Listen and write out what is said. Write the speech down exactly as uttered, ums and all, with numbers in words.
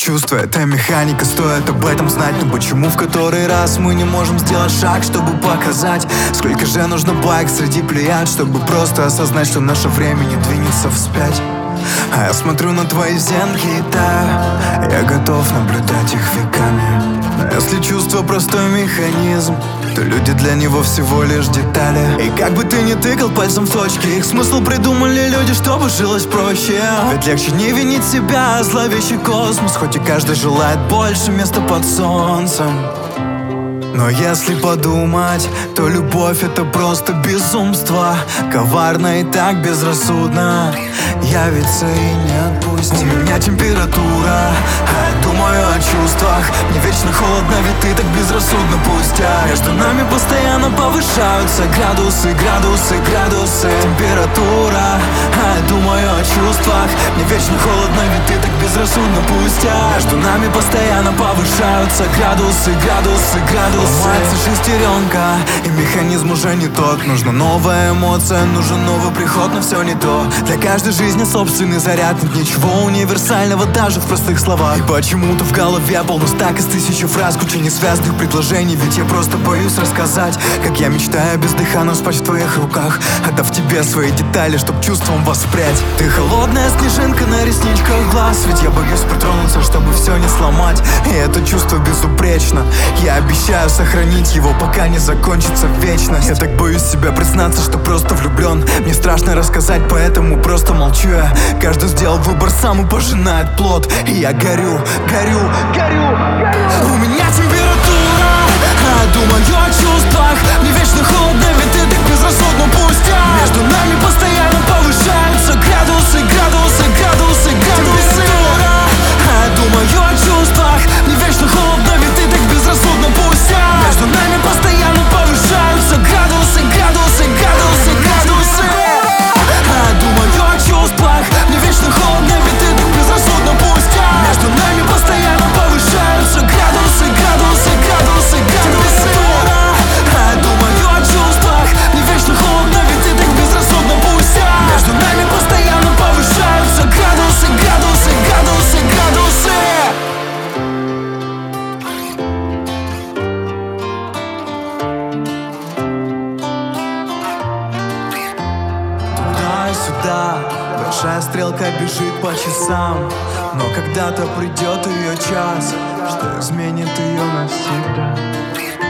Чувство — это механика, стоит об этом знать. Но почему в который раз мы не можем сделать шаг, чтобы показать, сколько же нужно байк среди плеяд, чтобы просто осознать, что наше время не двинется вспять. А я смотрю на твои зенки и таю, я готов наблюдать их веками. Но если чувство простой механизм, то люди для него всего лишь детали. И как бы ты ни тыкал пальцем в точки, их смысл придумали люди, чтобы жилось проще. Ведь легче не винить себя, а зловещий космос, хоть и каждый желает больше места под солнцем. Но если подумать, то любовь — это просто безумство, коварно и так безрассудно, явится и не отпустит. У меня температура, а я думаю о чувствах. Мне вечно холодно, ведь ты так безрассудно пустяк. Между нами постоянно повышаются градусы, градусы, градусы. Температура, а я думаю о чувствах. Мне вечно холодно, ведь ты так безрассудно пустяк. Между нами постоянно повышаются градусы, градусы, градусы. Ломается шестеренка, и механизм уже не тот. Нужна новая эмоция, нужен новый приход, но все не то. Для каждой жизни собственный заряд, нет ничего универсального даже в простых словах. И почему-то в голове полно стак из тысячи фраз, куча несвязанных предложений. Ведь я просто боюсь рассказать, как я мечтаю бездыханно спать в твоих руках, отдав тебе свои детали, чтоб чувством воспрять. Ты холодная снежинка на ресничках глаз, ведь я боюсь притронуться, чтобы все не сломать. И это чувство безупречно, я обещаю сохранить его, пока не закончится вечность. Я так боюсь себя признаться, что просто влюблен. Мне страшно рассказать, поэтому просто молчу я. Каждый сделал выбор сам и пожинает плод. И я горю, горю, горю, горю. У меня температура, а я думаю о чувствах. Мне вечно холодно, ведь ты так безрассудно пустяк. Между нами постоянно повышаются градусы, градусы, градусы, градусы. А я думаю о чувствах. Мне вечно холодно, ведь ты так безрассудно пустяк. Между нами постоянно повышаются градусы, градусы, градусы, градусы. А я думаю о чувствах. Мне вечно холодно, ведь ты так безрассудно пустяк. Между нами постоянно повышаются градусы, градусы, градусы, градусы. А я думаю о чувствах. Мне вечно холодно, ведь ты так безрассудно пустяк. Между нами постоянно повышаются градусы, градусы, градусы, градусы. Сюда большая стрелка бежит по часам, но когда-то придет ее час, что изменит ее навсегда.